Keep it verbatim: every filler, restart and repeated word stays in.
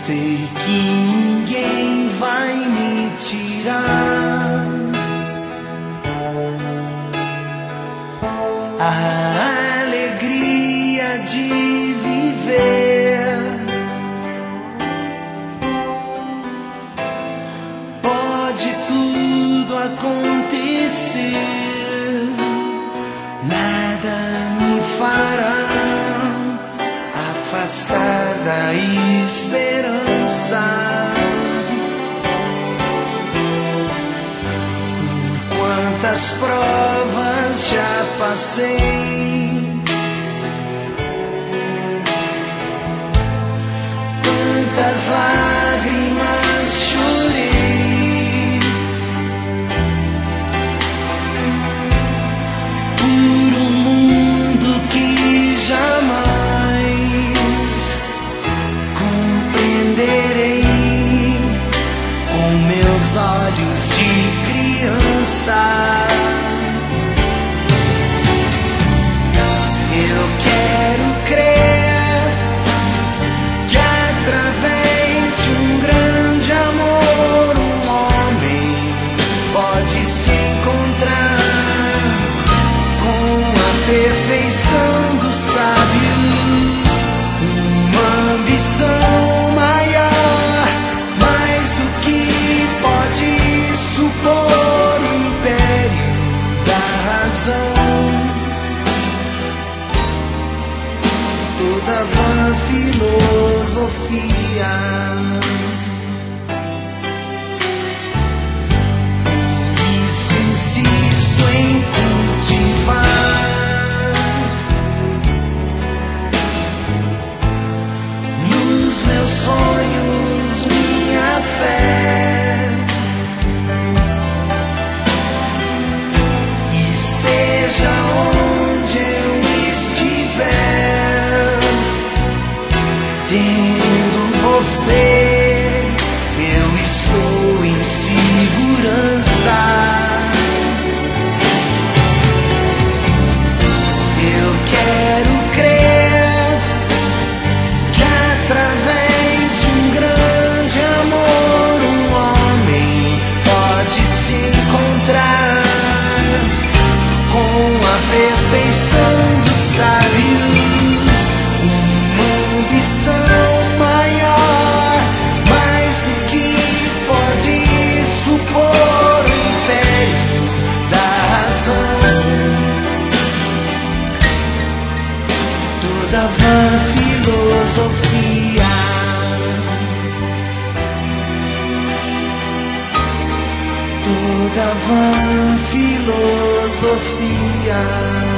sei que ninguém vai me tirar a alegria de viver. Pode tudo acontecer, nada me fará afastar da esperança. Por quantas provas já passei, quantas lágrimas chorei, por um mundo que jamais olhos de criança. Eu quero crer que através de um grande amor um homem pode se encontrar com a perfeição dos sábios, uma ambição maior, mais do que pode supor o império da razão. Toda vã filosofia, por isso insisto em cultivar nos meus sonhos minha fé. Esteja onde eu estiver, tendo você, eu estou em segurança. Eu quero crer que através de um grande amor um homem pode se encontrar com a perfeição dos sábios, uma ambição maior, mais do que pode supor o império da razão. Toda vã filosofia, toda vã filosofia.